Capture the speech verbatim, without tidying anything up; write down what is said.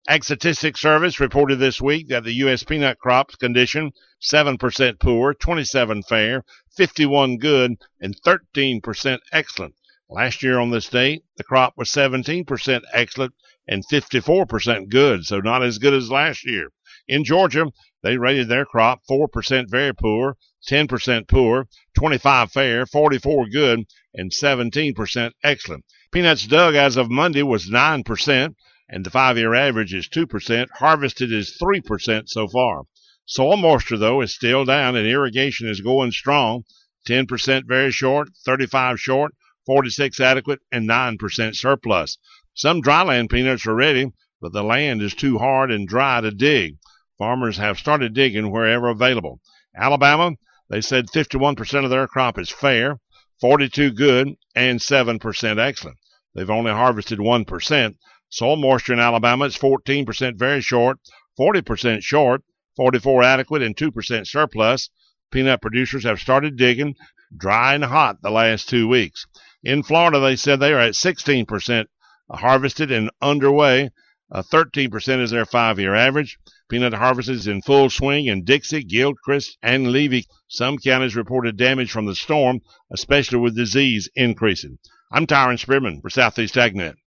Ag Statistics Service reported this week that the U S peanut crop's condition, seven percent poor, twenty-seven fair, fifty-one good, and thirteen percent excellent. Last year on this date, the crop was seventeen percent excellent and fifty-four percent good, so not as good as last year. In Georgia, they rated their crop four percent very poor, ten percent poor, twenty-five fair, forty-four good, and seventeen percent excellent. Peanuts dug as of Monday was nine percent, and the five-year average is two percent. Harvested is three percent so far. Soil moisture, though, is still down, and irrigation is going strong. ten percent very short, thirty-five short, forty-six adequate, and nine percent surplus. Some dryland peanuts are ready, but the land is too hard and dry to dig. Farmers have started digging wherever available. Alabama, they said fifty-one percent of their crop is fair, forty-two good, and seven percent excellent. They've only harvested one percent. Soil moisture in Alabama is fourteen percent very short, forty percent short, forty-four adequate, and two percent surplus. Peanut producers have started digging, dry and hot the last two weeks. In Florida, they said they are at sixteen percent harvested and underway. Uh, thirteen percent is their five-year average. Peanut harvest is in full swing in Dixie, Gilchrist, and Levy. Some counties reported damage from the storm, especially with disease increasing. I'm Tyron Spearman for Southeast AgNet.